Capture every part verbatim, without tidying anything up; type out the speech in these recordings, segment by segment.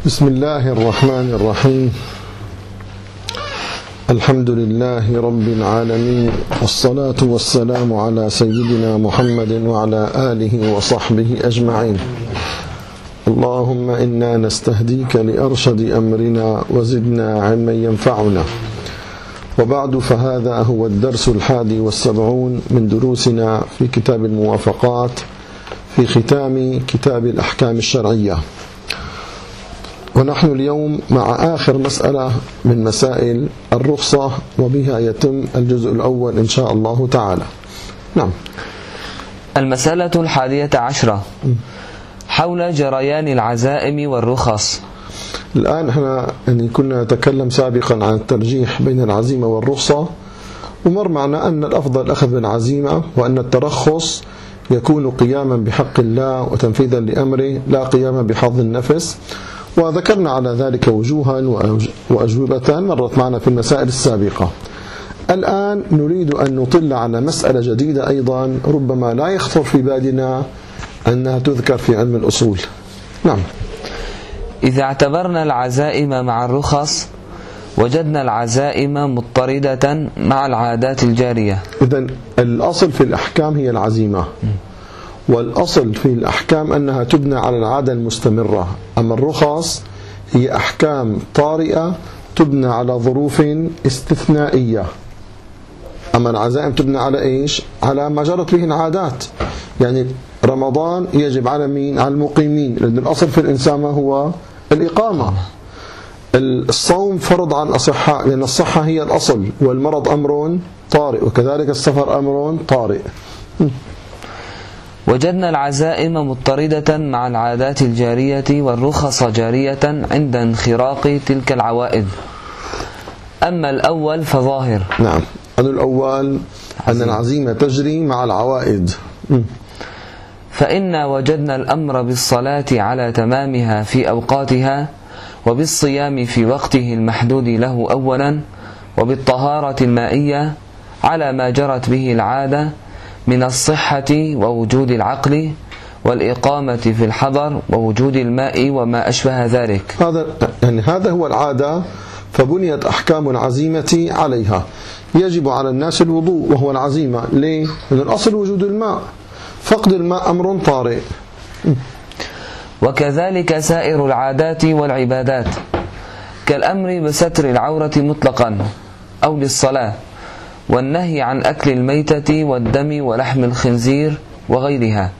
بسم الله الرحمن الرحيم. الحمد لله رب العالمين، والصلاة والسلام على سيدنا محمد وعلى آله وصحبه أجمعين. اللهم إنا نستهديك لأرشد أمرنا وزدنا علما ينفعنا. وبعد، فهذا هو الدرس الحادي والسبعون من دروسنا في كتاب الموافقات في ختام كتاب الأحكام الشرعية، ونحن اليوم مع آخر مسألة من مسائل الرخصة، وبها يتم الجزء الأول إن شاء الله تعالى. نعم. المسألة الحادية عشرة حول جريان العزائم والرخص. الآن احنا يعني كنا نتكلم سابقا عن الترجيح بين العزيمة والرخصة، ومر معنا أن الأفضل الأخذ بالعزيمة، وأن الترخص يكون قياما بحق الله وتنفيذا لأمره، لا قياما بحظ النفس. وذكرنا على ذلك وجوها وأجوبة مرت معنا في المسائل السابقة. الآن نريد أن نطل على مسألة جديدة أيضا ربما لا يخطر في بالنا أنها تذكر في علم الأصول. نعم. إذا اعتبرنا العزائم مع الرخص وجدنا العزائم مضطردة مع العادات الجارية. إذن الأصل في الأحكام هي العزيمة، والأصل في الأحكام أنها تبنى على العادة المستمرة. أما الرخص هي أحكام طارئة تبنى على ظروف استثنائية. أما العزائم تبنى على إيش؟ على ما جرت به العادات. يعني رمضان يجب على مين؟ على المقيمين، لأن الأصل في الإنسان ما هو؟ الإقامة. الصوم فرض على الأصحاء، لأن الصحة هي الأصل، والمرض أمر طارئ، وكذلك السفر أمر طارئ. وجدنا العزائم مضطردة مع العادات الجارية والرخص جارية عند انخراق تلك العوائد. أما الأول فظاهر. نعم. الأول أن العزيمة تجري مع العوائد. فإنا وجدنا الأمر بالصلاة على تمامها في أوقاتها، وبالصيام في وقته المحدود له أولا، وبالطهارة المائية على ما جرت به العادة من الصحة ووجود العقل، والإقامة في الحضر ووجود الماء وما أشبه ذلك. هذا يعني هذا هو العادة، فبنيت أحكام العزيمة عليها. يجب على الناس الوضوء وهو العزيمة. ليه؟ لأن الأصل وجود الماء، فقد الماء أمر طارئ. وكذلك سائر العادات والعبادات، كالأمر بستر العورة مطلقا أو للصلاة، والنهي عن أكل الميتة والدم ولحم الخنزير وغيرها،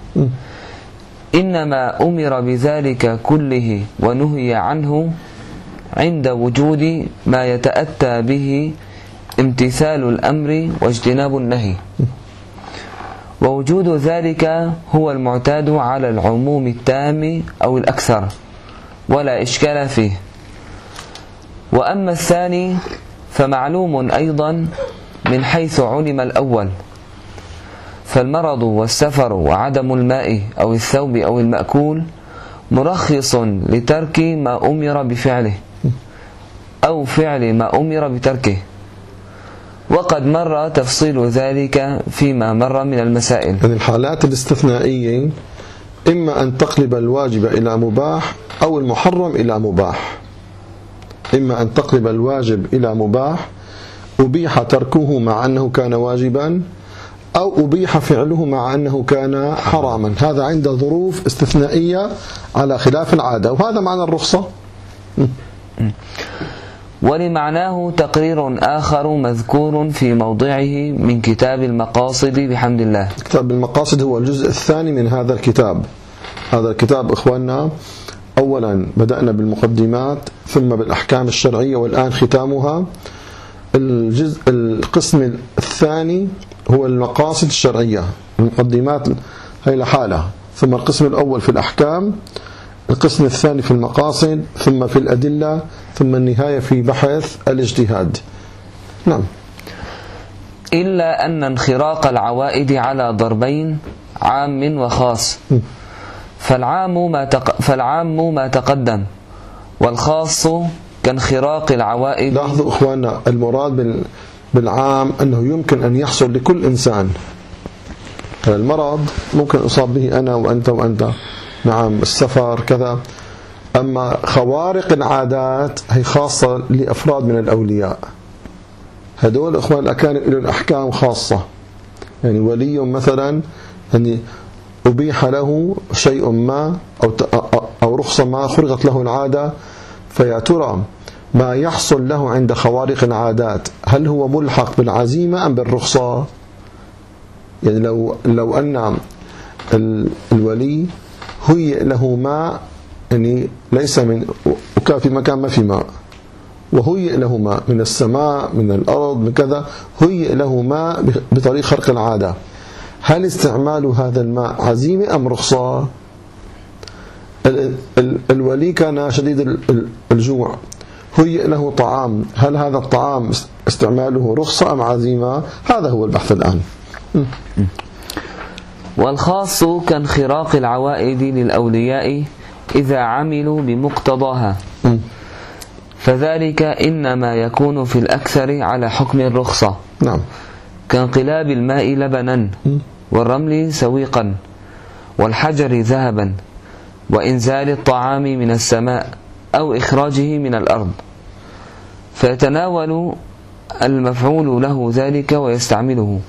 إنما أمر بذلك كله ونهي عنه عند وجود ما يتأتى به امتثال الأمر واجتناب النهي، ووجود ذلك هو المعتاد على العموم التام أو الأكثر، ولا إشكال فيه. وأما الثاني فمعلوم أيضا من حيث علم الأول، فالمرض والسفر وعدم الماء أو الثوب أو المأكول مرخص لترك ما أمر بفعله أو فعل ما أمر بتركه، وقد مر تفصيل ذلك فيما مر من المسائل. يعني الحالات الاستثنائية إما أن تقلب الواجب إلى مباح أو المحرم إلى مباح. إما أن تقلب الواجب إلى مباح، أبيح تركه مع أنه كان واجبا، أو أبيح فعله مع أنه كان حراما. هذا عند ظروف استثنائية على خلاف العادة، وهذا معنى الرخصة. ولمعناه تقرير آخر مذكور في موضعه من كتاب المقاصد بحمد الله. كتاب المقاصد هو الجزء الثاني من هذا الكتاب. هذا الكتاب إخواننا أولا بدأنا بالمقدمات، ثم بالأحكام الشرعية، والآن ختامها. الجزء القسم الثاني هو المقاصد الشرعية. المقدمات هي لحالة، ثم القسم الأول في الأحكام، القسم الثاني في المقاصد، ثم في الأدلة، ثم النهاية في بحث الاجتهاد. نعم. إلا أن انخراق العوائد على ضربين، عام وخاص. فالعام ما, تق... فالعام ما تقدم، والخاص كانخراق العوائد. لاحظوا إخواننا، المراد بالعام أنه يمكن أن يحصل لكل إنسان. المرض ممكن أصاب به أنا وأنت وأنت، نعم، السفر كذا. أما خوارق العادات هي خاصة لأفراد من الأولياء، هدول إخوان الأكارم لهم أحكام خاصة. يعني ولي مثلا يعني أبيح له شيء ما أو أو رخصة ما خرقت له العادة، فيا ترى ما يحصل له عند خوارق العادات هل هو ملحق بالعزيمة أم بالرخصة؟ يعني لو لو أن الولي هيئ له ماء، يعني ليس من وكان في مكان ما في ماء، وهيئ له ماء من السماء من الأرض من كذا، هيئ له ماء بطريق خرق العادة، هل استعمال هذا الماء عزيمة أم رخصة؟ الولي كان شديد الجوع، هيئ له طعام، هل هذا الطعام استعماله رخصة أم عزيمة؟ هذا هو البحث الآن. والخاص كانخراق العوائد للأولياء إذا عملوا بمقتضاها، فذلك إنما يكون في الأكثر على حكم الرخصة. نعم. كانقلاب الماء لبنا، والرمل سويقا، والحجر ذهبا، وإنزال الطعام من السماء أو إخراجه من الأرض، فيتناول المفعول له ذلك ويستعمله،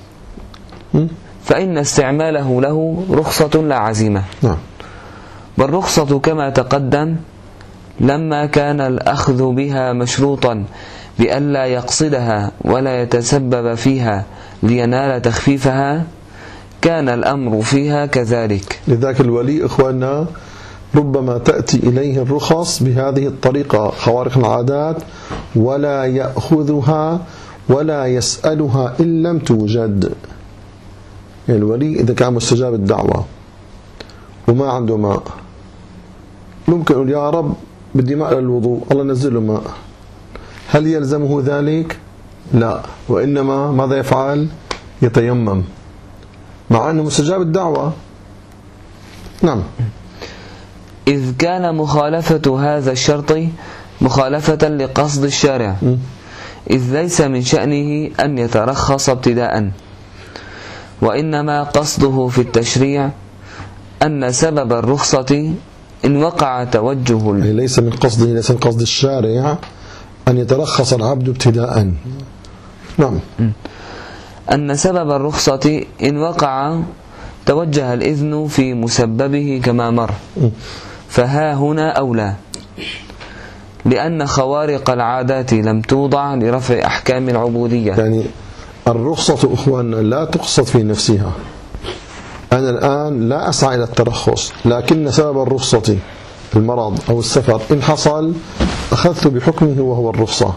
فإن استعماله له رخصة لا عزيمة. نعم. والرخصة كما تقدم لما كان الأخذ بها مشروطا بألا يقصدها ولا يتسبب فيها لينال تخفيفها، كان الأمر فيها كذلك. لذلك الولي إخواننا ربما تأتي إليه الرخص بهذه الطريقة خوارق العادات ولا يأخذها ولا يسألها إن لم توجد. يعني الولي إذا كان مستجاب الدعوة وما عنده ماء، ممكن يقول يا رب بدي ماء للوضوء، الله نزل له ماء، هل يلزمه ذلك؟ لا، وإنما ماذا يفعل؟ يتيمم مع أنه مستجاب الدعوة. نعم. إذ كان مخالفة هذا الشرط مخالفة لقصد الشارع، إذ ليس من شأنه أن يترخص ابتداء، وإنما قصده في التشريع أن سبب الرخصة إن وقع توجه ال... ليس من قصده ليس من قصد الشارع أن يترخص العبد ابتداء. نعم. أن سبب الرخصة إن وقع توجه الإذن في مسببه كما مر، فها هنا أولى، لأن خوارق العادات لم توضع لرفع أحكام العبودية. يعني الرخصة أخواننا لا تقصد في نفسها، أنا الآن لا أسعى إلى الترخص، لكن سبب الرخصة المرض أو السفر إن حصل أخذت بحكمه وهو الرخصة.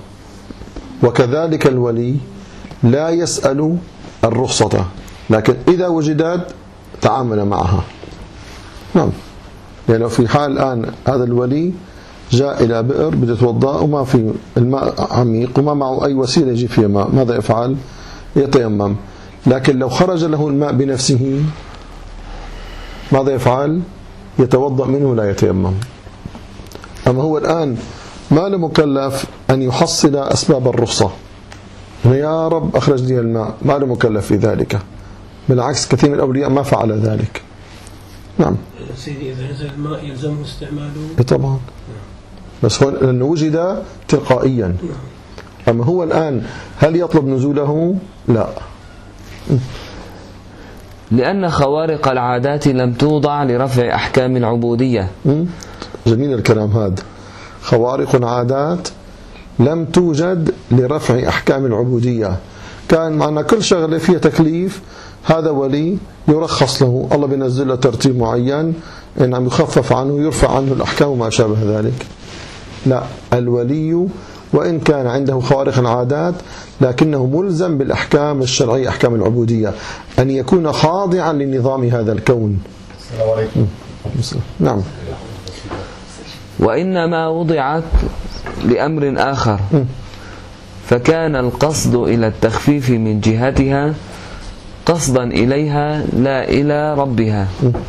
وكذلك الولي لا يسأل الرخصة، لكن إذا وجدت تعامل معها. نعم. يعني في حال الآن هذا الولي جاء إلى بئر بده يتوضأ وما في الماء عميق وما معه أي وسيلة يجيب فيها ماء، ماذا يفعل؟ يتيمم. لكن لو خرج له الماء بنفسه ماذا يفعل؟ يتوضأ منه لا يتيمم. أما هو الآن ما له مكلف أن يحصل أسباب الرخصة، يا رب أخرج لي الماء، ما له مكلف في ذلك، بالعكس كثير من الأولياء ما فعل ذلك. نعم. سيدي إذا نزل الماء يلزمه استعماله؟ طبعا، بس هو لأنه وجد تلقائيا. أما هو الآن هل يطلب نزوله؟ لا، لأن خوارق العادات لم توضع لرفع أحكام العبودية. جميل الكلام هذا. خوارق العادات لم توجد لرفع أحكام العبودية. كان معنا كل شغلة فيها تكليف، هذا ولي يرخص له، الله بينزل له ترتيب معين إن عم يخفف عنه يرفع عنه الأحكام وما شابه ذلك. لا، الولي وإن كان عنده خوارق العادات لكنه ملزم بالأحكام الشرعية، أحكام العبودية، أن يكون خاضعا لنظام هذا الكون. السلام عليكم. نعم. وإنما وضعت لأمر آخر، فكان القصد إلى التخفيف من جهتها قصدا إليها لا إلى ربها،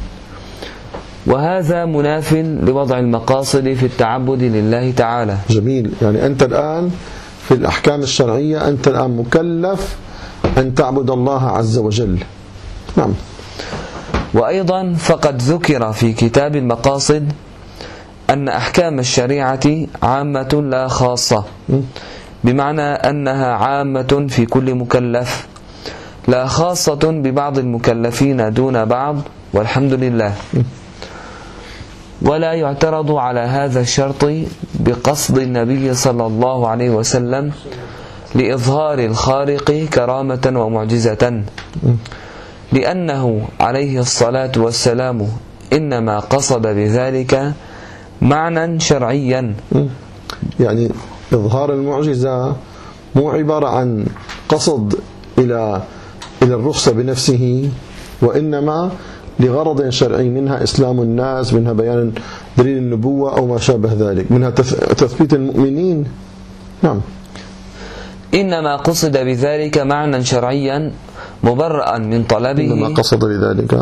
وهذا مناف لوضع المقاصد في التعبد لله تعالى. جميل. يعني أنت الآن في الأحكام الشرعية أنت الآن مكلف أن تعبد الله عز وجل. نعم. وأيضا فقد ذكر في كتاب المقاصد أن أحكام الشريعة عامة لا خاصة، بمعنى أنها عامة في كل مكلف، لا خاصة ببعض المكلفين دون بعض، والحمد لله. ولا يعترض على هذا الشرط بقصد النبي صلى الله عليه وسلم لإظهار الخارق كرامة ومعجزة، لأنه عليه الصلاة والسلام إنما قصد بذلك معنى شرعيا. يعني إظهار المعجزة مو عبارة عن قصد إلى إلى الرخصة بنفسه، وإنما لغرض شرعي، منها إسلام الناس، منها بيان دليل النبوة أو ما شابه ذلك، منها تثبيت المؤمنين. نعم. إنما قصد بذلك معنى شرعيا مبرأ من طلبه إنما قصد بذلك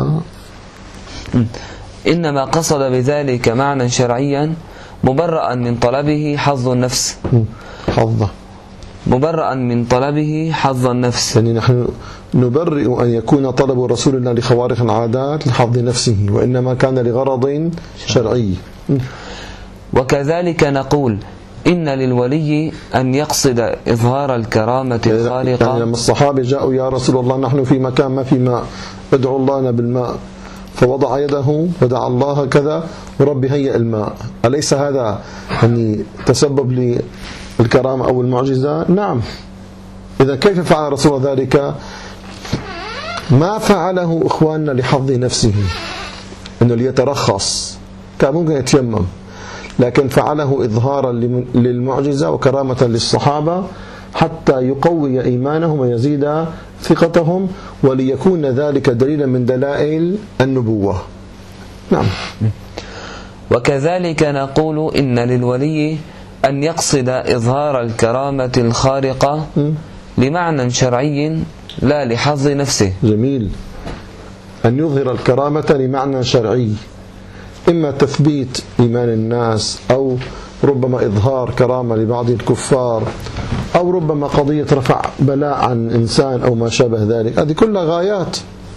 إنما قصد بذلك معنى شرعيا مبرأ من طلبه حظ النفس حظه مبرأ من طلبه حظ النفس يعني نحن نبرئ أن يكون طلب رسول الله لخوارق العادات لحظ نفسه، وإنما كان لغرض شرعي. وكذلك نقول إن للولي أن يقصد إظهار الكرامة الخارقة. يعني لما الصحابة جاءوا يا رسول الله نحن في مكان ما في ماء، ادعو الله لنا بالماء، فوضع يده ودعا الله كذا ورب هيئ الماء، أليس هذا يعني تسبب للكرامة أو المعجزة؟ نعم. إذا كيف فعل رسول الله ذلك؟ ما فعله إخواننا لحظ نفسه إنه ليترخص، كان ممكن يتيمم، لكن فعله إظهارا للمعجزة وكرامة للصحابة حتى يقوي إيمانهم ويزيد ثقتهم، وليكون ذلك دليلا من دلائل النبوة. نعم. وكذلك نقول إن للولي أن يقصد إظهار الكرامة الخارقة لمعنى شرعي لا لحظ نفسه. جميل. أن يظهر الكرامة لمعنى شرعي، إما تثبيت إيمان الناس، أو ربما إظهار كرامة لبعض الكفار، أو ربما قضية رفع بلاء عن إنسان أو ما شابه ذلك. هذه كلها غايات.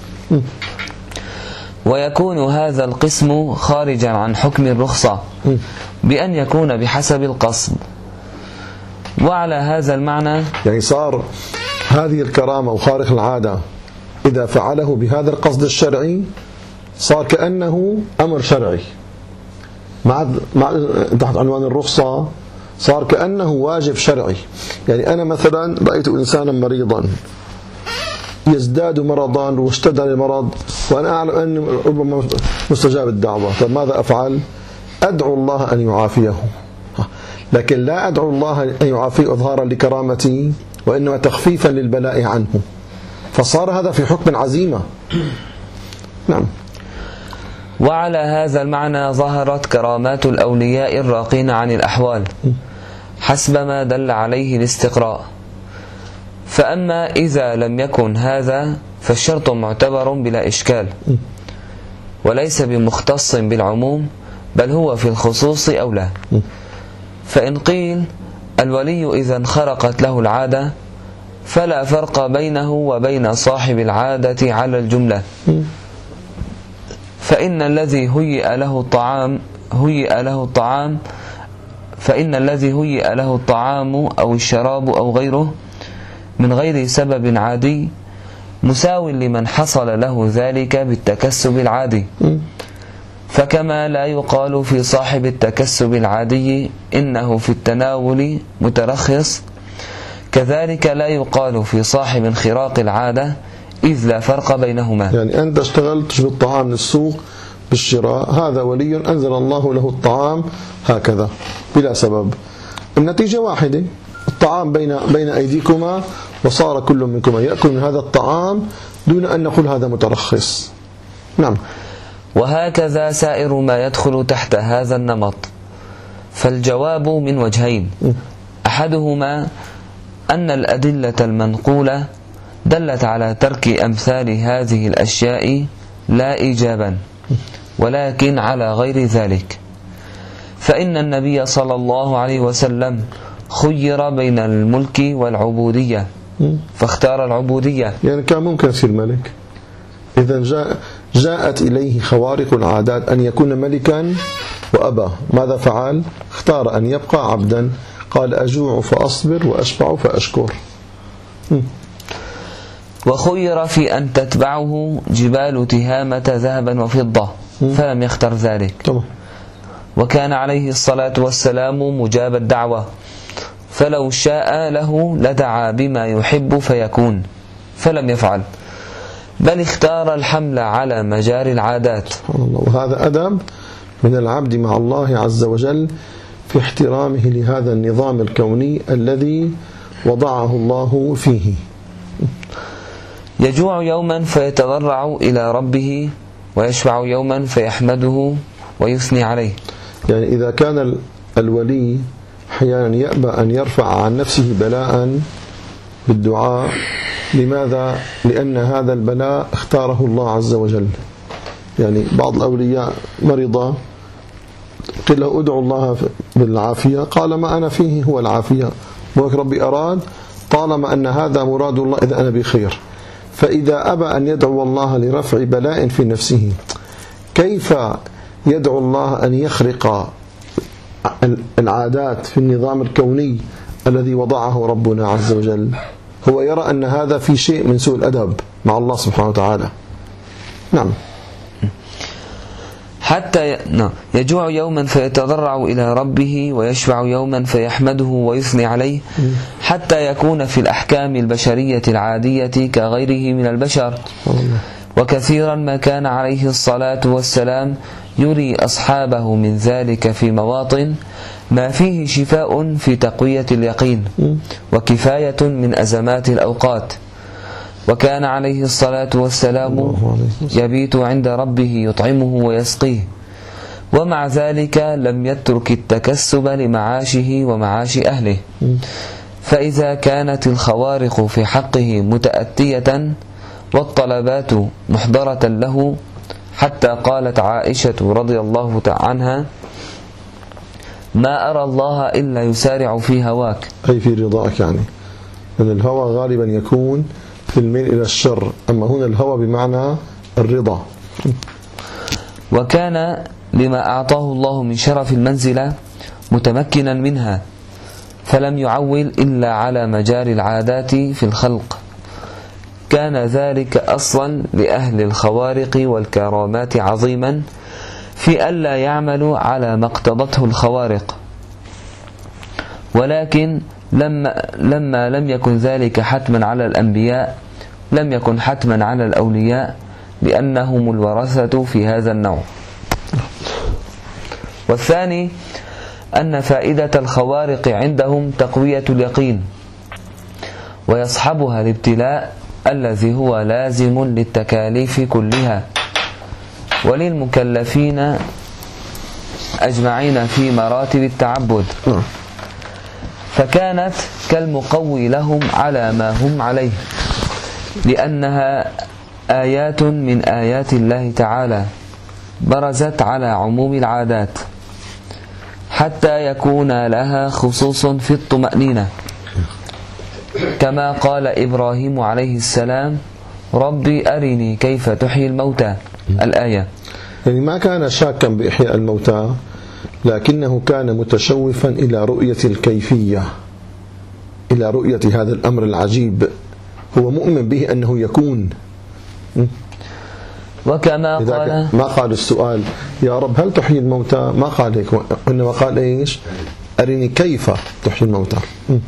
ويكون هذا القسم خارجا عن حكم الرخصة بأن يكون بحسب القصد. وعلى هذا المعنى يعني صار هذه الكرامة وخارق العادة إذا فعله بهذا القصد الشرعي صار كأنه أمر شرعي، مع تحت عنوان الرخصة صار كأنه واجب شرعي. يعني أنا مثلا رأيت إنسانا مريضا يزداد مرضا واشتد المرض، وأنا أعلم أن ربما مستجاب الدعوة، طب ماذا أفعل؟ أدعو الله أن يعافيه، لكن لا أدعو الله أن يعافيه إظهارا لكرامتي، وإنما تخفيفا للبلاء عنه، فصار هذا في حكم عزيمة. نعم. وعلى هذا المعنى ظهرت كرامات الأولياء الراقين عن الأحوال حسب ما دل عليه الاستقراء. فأما إذا لم يكن هذا فالشرط معتبر بلا إشكال، وليس بمختص بالعموم، بل هو في الخصوص أولى. فإن قيل الولي إذا انخرقت له العادة فلا فرق بينه وبين صاحب العادة على الجملة، فإن الذي هيئ له الطعام هيئ له الطعام فإن الذي هيئ له الطعام أو الشراب أو غيره من غير سبب عادي مساو لمن حصل له ذلك بالتكسب العادي. فكما لا يقال في صاحب التكسب العادي إنه في التناول مترخص، كذلك لا يقال في صاحب انخراق العادة إذ لا فرق بينهما. يعني أنت اشتغلت تشتري الطعام للسوق بالشراء، هذا ولي أنزل الله له الطعام هكذا بلا سبب، النتيجة واحدة، الطعام بين بين أيديكما وصار كل منكما يأكل من هذا الطعام دون أن نقول هذا مترخص. نعم. وهكذا سائر ما يدخل تحت هذا النمط. فالجواب من وجهين، أحدهما أن الأدلة المنقولة دلت على ترك أمثال هذه الأشياء لا إيجابا، ولكن على غير ذلك، فإن النبي صلى الله عليه وسلم خير بين الملك والعبودية فاختار العبودية. يعني كان ممكن يصير ملك، إذا جاء جاءت إليه خوارق العادات أن يكون ملكا وأبى، ماذا فعل؟ اختار أن يبقى عبدا، قال أجوع فأصبر وأشبع فأشكر. وخير في أن تتبعه جبال تهامة ذهبا وفضة فلم يختر ذلك. طبعا. وكان عليه الصلاة والسلام مجاب الدعوة، فلو شاء له لدعا بما يحب فيكون، فلم يفعل، بل اختار الحمل على مجاري العادات. وهذا أدب من العبد مع الله عز وجل في احترامه لهذا النظام الكوني الذي وضعه الله فيه. يجوع يوما فيتضرع إلى ربه، ويشبع يوما فيحمده ويثني عليه. يعني إذا كان الولي أحيانا يأبى أن يرفع عن نفسه بلاء بالدعاء، لماذا؟ لأن هذا البلاء اختاره الله عز وجل. يعني بعض الأولياء مرضى، قل له ادعو الله بالعافية، قال ما أنا فيه هو العافية، ولك ربي أراد، طالما أن هذا مراد الله إذا أنا بخير. فإذا أبى أن يدعو الله لرفع بلاء في نفسه، كيف يدعو الله أن يخرق العادات في النظام الكوني الذي وضعه ربنا عز وجل؟ هو يرى أن هذا في شيء من سوء الأدب مع الله سبحانه وتعالى. نعم. حتى يجوع يوما فيتضرع إلى ربه، ويشبع يوما فيحمده ويثني عليه، حتى يكون في الأحكام البشرية العادية كغيره من البشر. وكثيرا ما كان عليه الصلاة والسلام يري أصحابه من ذلك في مواطن ما فيه شفاء في تقوية اليقين وكفاية من أزمات الأوقات. وكان عليه الصلاة والسلام يبيت عند ربه يطعمه ويسقيه، ومع ذلك لم يترك التكسب لمعاشه ومعاش أهله. فإذا كانت الخوارق في حقه متأتية والطلبات محضرة له، حتى قالت عائشة رضي الله عنها: ما أرى الله إلا يسارع في هواك، أي في رضاك. يعني أن الهوى غالبا يكون في الميل إلى الشر، أما هنا الهوى بمعنى الرضا. وكان لما أعطاه الله من شرف المنزلة متمكنا منها، فلم يعول إلا على مجاري العادات في الخلق. كان ذلك أصلا لأهل الخوارق والكرامات عظيما في ألا يعملوا على ما اقتضته الخوارق. ولكن لما, لما لم يكن ذلك حتما على الأنبياء، لم يكن حتما على الأولياء، لأنهم الورثة في هذا النوع. والثاني أن فائدة الخوارق عندهم تقوية اليقين، ويصحبها الابتلاء الذي هو لازم للتكاليف كلها وللمكلفين أجمعين في مراتب التعبد، فكانت كالمقوي لهم على ما هم عليه، لأنها آيات من آيات الله تعالى برزت على عموم العادات، حتى يكون لها خصوص في الطمأنينة، كما قال إبراهيم عليه السلام: ربي أرني كيف تحيي الموتى، الآية. يعني ما كان شاكا بإحياء الموتى، لكنه كان متشوفا إلى رؤية الكيفية، إلى رؤية هذا الأمر العجيب، هو مؤمن به أنه يكون. وكما قال، ما قال السؤال يا رب هل تحيي الموتى، ما قال هيك، وإنما قال إيش؟ أرني كيف تحيي الموتى.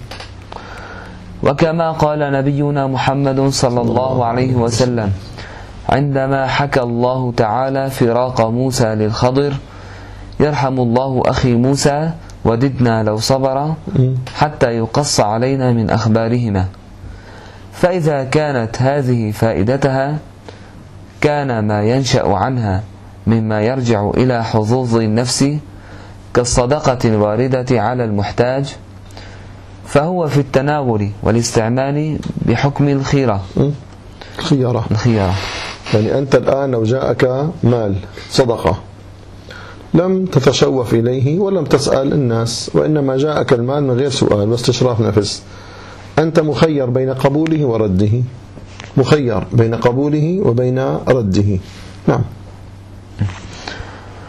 وكما قال نبينا محمد صلى الله عليه وسلم عندما حكى الله تعالى فراق موسى للخضر: يرحم الله أخي موسى وددنا لو صبر حتى يقص علينا من أخبارهما. فإذا كانت هذه فائدتها، كان ما ينشأ عنها مما يرجع إلى حظوظ النفس كالصدقة الواردة على المحتاج، فهو في التناول والاستعمال بحكم الخيرة الخيارة الخيارة يعني أنت الآن لو جاءك مال صدقة، لم تتشوف إليه ولم تسأل الناس، وإنما جاءك المال من غير سؤال واستشراف نفس، أنت مخير بين قبوله ورده، مخير بين قبوله وبين رده. نعم.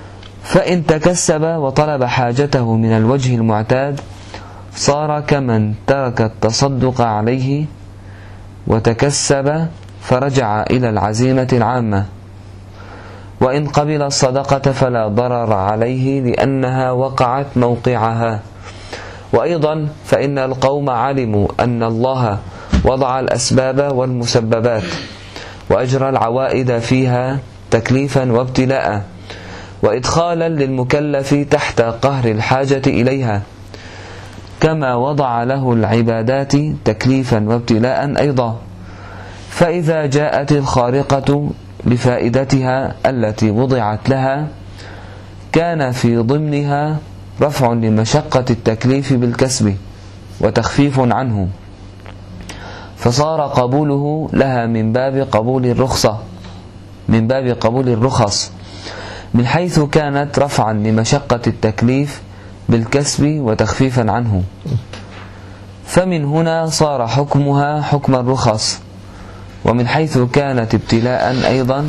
فإن تكسب وطلب حاجته من الوجه المعتاد صار كمن ترك التصدق عليه وتكسب فرجع إلى العزيمة العامة. وإن قبل الصدقة فلا ضرر عليه لأنها وقعت موقعها. وأيضا فإن القوم علموا أن الله وضع الأسباب والمسببات وأجرى العوائد فيها تكليفا وابتلاء وإدخالا للمكلف تحت قهر الحاجة إليها، كما وضع له العبادات تكليفا وابتلاء أيضا. فإذا جاءت الخارقة لفائدتها التي وضعت لها كان في ضمنها رفع لمشقة التكليف بالكسب وتخفيف عنه، فصار قبوله لها من باب قبول الرخصة من باب قبول الرخص، من حيث كانت رفعا لمشقة التكليف بالكسب وتخفيفا عنه. فمن هنا صار حكمها حكم الرخص. ومن حيث كانت ابتلاء أيضا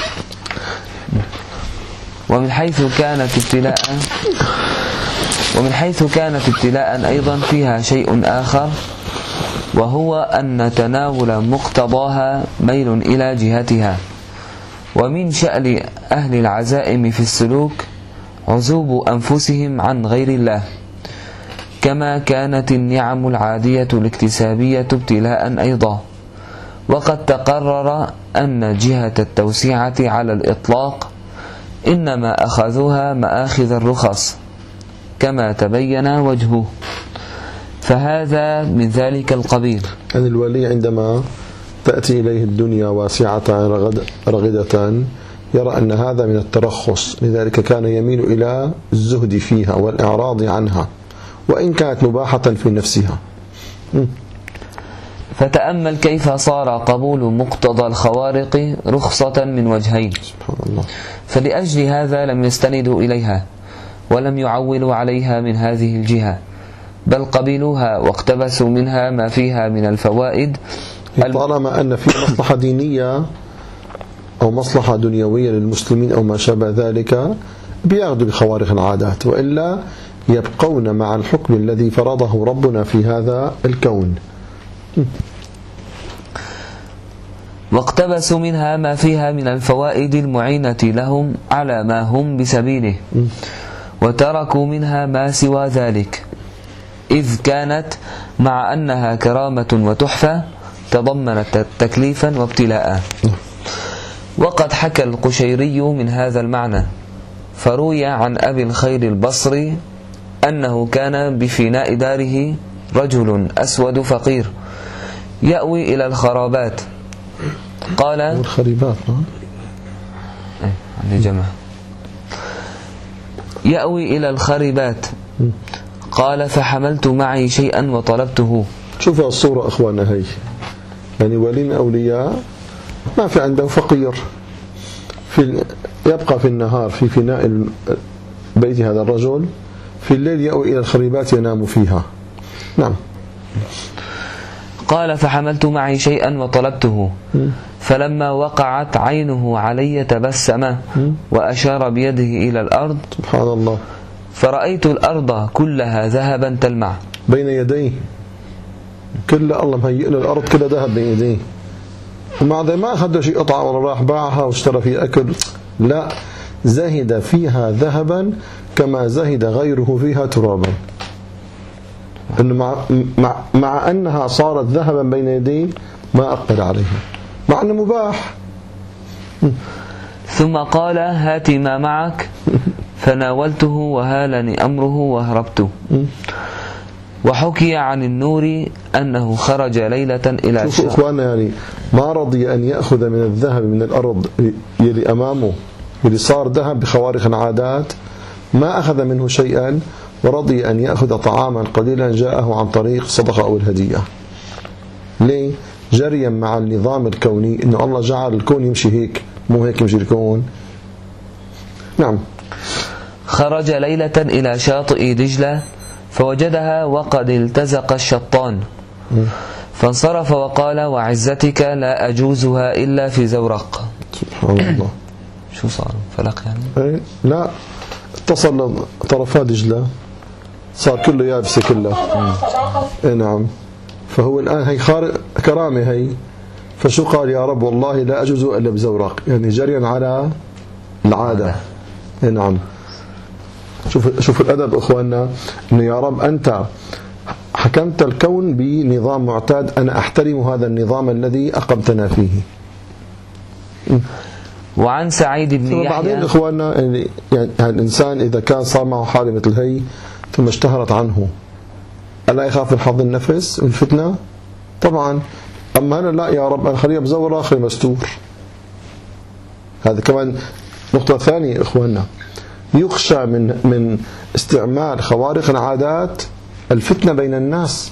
ومن حيث كانت ابتلاء ومن حيث كانت ابتلاء أيضا فيها شيء آخر، وهو أن تناول مقتضاها ميل إلى جهتها. ومن شأن أهل العزائم في السلوك عزوب أنفسهم عن غير الله، كما كانت النعم العادية الاكتسابية ابتلاء أيضا. وقد تقرر أن جهة التوسعة على الإطلاق إنما أخذوها مآخذ الرخص كما تبين وجهه، فهذا من ذلك القبيل. يعني الولي عندما تأتي إليه الدنيا واسعة رغدة يرى أن هذا من الترخص، لذلك كان يميل إلى الزهد فيها والإعراض عنها وإن كانت مباحة في نفسها. م. فتأمل كيف صار قبول مقتضى الخوارق رخصة من وجهين. سبحان الله. فلأجل هذا لم يستندوا إليها ولم يعولوا عليها من هذه الجهة، بل قبلوها واقتبسوا منها ما فيها من الفوائد، طالما أن في مصلحة دينية أو مصلحة دنيوية للمسلمين أو ما شابه ذلك بيأخذوا بخوارق العادات، وإلا يبقون مع الحكم الذي فرضه ربنا في هذا الكون. واقتبسوا منها ما فيها من الفوائد المعينة لهم على ما هم بسبيله، وتركوا منها ما سوى ذلك، إذ كانت مع أنها كرامة وتحفة تضمنت تكليفا وابتلاء. وقد حكى القشيري من هذا المعنى، فروي عن أبي الخير البصري أنه كان بفناء داره رجل أسود فقير يأوي إلى الخرابات. قال الخريبات عندي جمع يأوي إلى الخريبات. قال فحملت معي شيئا وطلبته. شوفوا الصورة أخوانا، هي يعني ولي من أولياء ما في عنده فقير، في يبقى في النهار في فناء بيت هذا الرجل، في الليل يأوي إلى الخريبات ينام فيها. نعم. قال فحملت معي شيئا وطلبته، فلما وقعت عينه علي تبسم وأشار بيده إلى الأرض. سبحان الله. فرأيت الأرض كلها ذهبا تلمع بين يديه، كل الله مهيئ له الأرض كلها ذهب بين يديه، ومع ذلك ما أخذ شيء قطعة ولا راح باعها واشترى فيه أكل، لا، زهد فيها ذهبا كما زهد غيره فيها ترابا. إنه مع, مع, مع أنها صارت ذهبا بين يديه ما أقبل عليها مع أنه مباح. ثم قال هات ما معك، فناولته وهالني أمره وهربت. وحكي عن النور أنه خرج ليلة إلى شوفوا إخوانا، يعني ما رضي أن يأخذ من الذهب من الأرض يلي أمامه يلي صار ذهب بخوارق العادات، ما أخذ منه شيئا، ورضي أن يأخذ طعاما قليلا جاءه عن طريق صدقة أو الهدية. ليه؟ جريا مع النظام الكوني، إنه الله جعل الكون يمشي هيك، مو هيك يمشي الكون. نعم. خرج ليلة إلى شاطئ دجلة فوجدها وقد التزق الشطان، فانصرف وقال وعزتك لا أجوزها إلا في زورق. سبحان الله. شو صار؟ فلق يعني؟ لا، اتصل طرفات دجلة صار كله يابسة كله. اي نعم. فهو الآن هي خارق كرامة هي. فشو قال؟ يا رب والله لا أجوز إلا بزورق، يعني جريا على العادة. اي نعم. شوف شوف الأدب إخواننا، إنه يا رب أنت حكمت الكون بنظام معتاد، أنا أحترم هذا النظام الذي أقمتنا فيه. وعن سعيد بن يحيى. بعدين إخواننا يعني, يعني الإنسان إذا كان صار معه حالة مثل هي ثم اشتهرت عنه، ألا يخاف من حظ النفس والفتنة؟ طبعا. أما أنا لا يا رب أنا خليه بزور آخر مستور. هذا كمان نقطة ثانية إخواننا، يخشى من من استعمال خوارق العادات الفتنة بين الناس.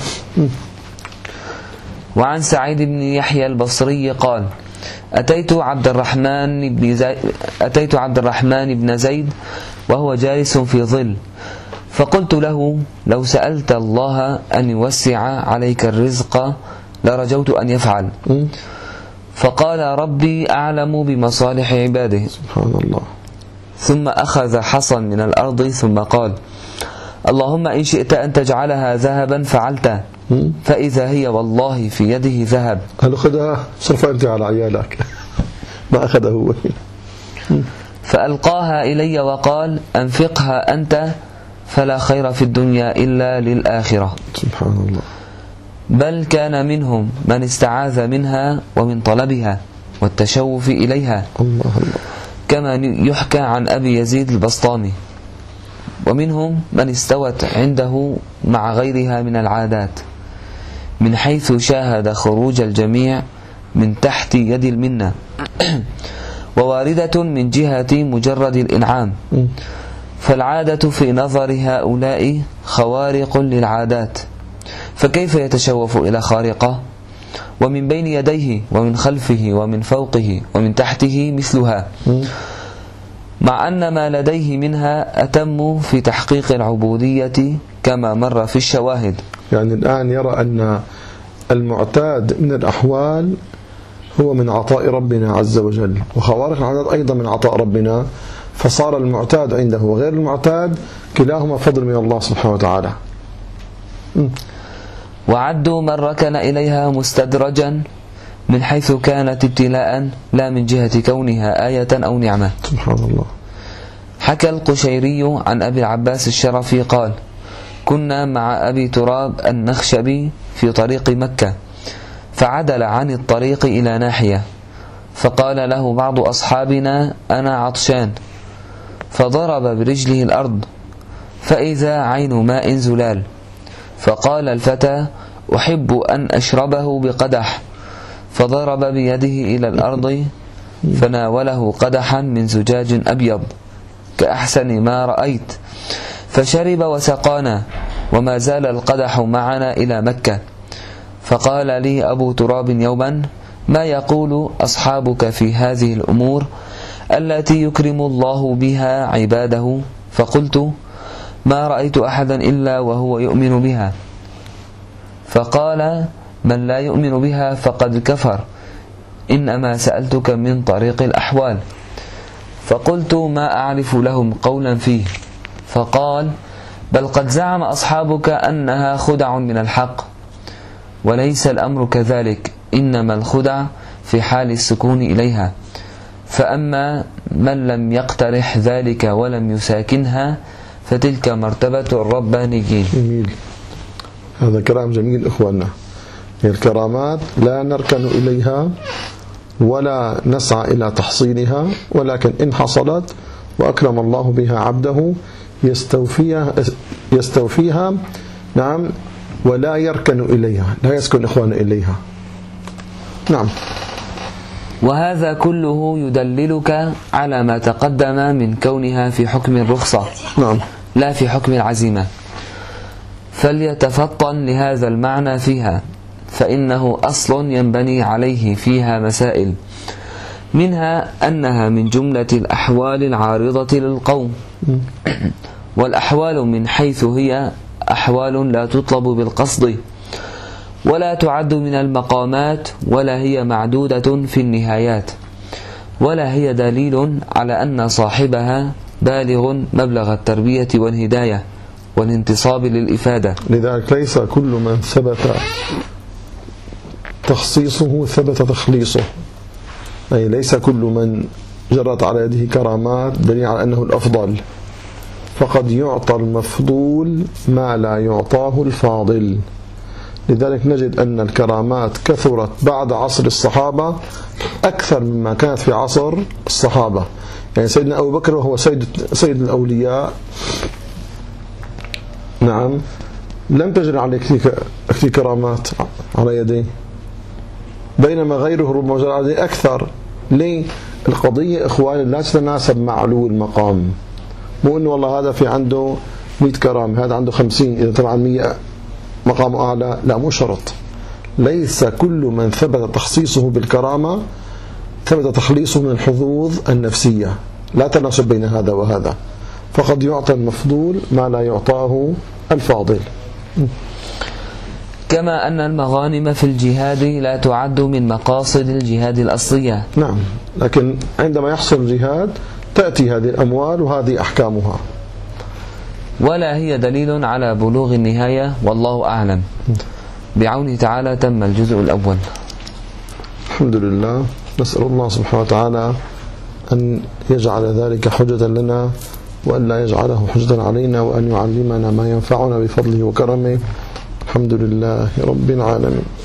وعن سعيد بن يحيى البصري قال: أتيت عبد الرحمن بن زيد أتيت عبد الرحمن بن زيد وهو جالس في ظل، فقلت له: لو سألت الله أن يوسع عليك الرزق لرجوت أن يفعل. فقال: ربي أعلم بمصالح عباده. سبحان الله. ثم أخذ حصا من الأرض ثم قال: اللهم إن شئت أن تجعلها ذهبا فعلت، فإذا هي والله في يده ذهب. هل أخذها؟ صرف أنت على عيالك. ما أخذه هو. فألقاها إلي وقال: أنفقها أنت فلا خير في الدنيا إلا للآخرة. سبحان الله. بل كان منهم من استعاذ منها ومن طلبها والتشوف إليها، الله الله. كما يحكى عن أبي يزيد البسطامي. ومنهم من استوت عنده مع غيرها من العادات، من حيث شاهد خروج الجميع من تحت يد المنة، وواردة من جهة مجرد الإنعام. فالعادة في نظر هؤلاء خوارق للعادات، فكيف يتشوف إلى خارقة ومن بين يديه ومن خلفه ومن فوقه ومن تحته مثلها، مع أن ما لديه منها أتم في تحقيق العبودية كما مر في الشواهد. يعني الآن يرى أن المعتاد من الأحوال هو من عطاء ربنا عز وجل، وخوارق العادات أيضا من عطاء ربنا، فصار المعتاد عنده وغير المعتاد كلاهما فضل من الله سبحانه وتعالى. وعدوا من ركن إليها مستدرجا من حيث كانت ابتلاء لا من جهة كونها آية أو نعمة. سبحان الله. حكى القشيري عن أبي العباس الشرفي قال: كنا مع أبي تراب النخشبي في طريق مكة، فعدل عن الطريق إلى ناحية، فقال له بعض أصحابنا: أنا عطشان، فضرب برجله الأرض فإذا عين ماء زلال، فقال الفتى: أحب أن أشربه بقدح، فضرب بيده إلى الأرض فناوله قدحا من زجاج أبيض كأحسن ما رأيت، فشرب وسقانا، وما زال القدح معنا إلى مكة. فقال لي أبو تراب يوما: ما يقول أصحابك في هذه الأمور التي يكرم الله بها عباده؟ فقلت: ما رأيت أحدا إلا وهو يؤمن بها. فقال: من لا يؤمن بها فقد كفر، إنما سألتك من طريق الأحوال. فقلت: ما أعرف لهم قولا فيه. فقال: بل قد زعم أصحابك أنها خدع من الحق، وليس الأمر كذلك، إنما الخدع في حال السكون إليها، فأما من لم يقترح ذلك ولم يساكنها فتلك مرتبة الربانيين. جميل. هذا كلام جميل إخواننا. الكرامات لا نركن إليها ولا نسعى إلى تحصيلها، ولكن إن حصلت وأكرم الله بها عبده يستوفيها, يستوفيها نعم، ولا يركن إليها، لا يسكن إخواننا إليها. نعم. وهذا كله يدللك على ما تقدم من كونها في حكم الرخصة، نعم، لا في حكم العزيمة، فليتفطن لهذا المعنى فيها، فإنه أصل ينبني عليه فيها مسائل، منها أنها من جملة الأحوال العارضة للقوم، والأحوال من حيث هي أحوال لا تطلب بالقصد ولا تعد من المقامات، ولا هي معدودة في النهايات، ولا هي دليل على أن صاحبها بالغ مبلغ التربية والهداية والانتصاب للإفادة. لذلك ليس كل من ثبت تخصيصه ثبت تخليصه، أي ليس كل من جرت على يده كرامات دليل على أنه الأفضل، فقد يعطى المفضول ما لا يعطاه الفاضل. لذلك نجد أن الكرامات كثرت بعد عصر الصحابة أكثر مما كانت في عصر الصحابة. يعني سيدنا أبو بكر وهو سيد, سيد الأولياء، نعم، لم تجري عليه كثير كرامات على يديه، بينما غيره ربما جرى عليه أكثر. ليه؟ القضية إخواني لا تتناسب مع علو المقام. مو إنه والله هذا في عنده مئة كرامة، هذا عنده خمسين، إذا طبعا مئة مقام أعلى، لا، مو شرط. ليس كل من ثبت تخصيصه بالكرامة ثبت تخليصه من الحظوظ النفسية، لا تناسب بين هذا وهذا، فقد يعطى المفضول ما لا يعطاه الفاضل. كما أن المغانم في الجهاد لا تعد من مقاصد الجهاد الأصلية. نعم، لكن عندما يحصل الجهاد تأتي هذه الأموال وهذه أحكامها، ولا هي دليل على بلوغ النهاية، والله أعلم. بعونه تعالى تم الجزء الأول. الحمد لله. نسأل الله سبحانه وتعالى أن يجعل ذلك حجة لنا وأن لا يجعله حجة علينا، وأن يعلمنا ما ينفعنا بفضله وكرمه. الحمد لله رب العالمين.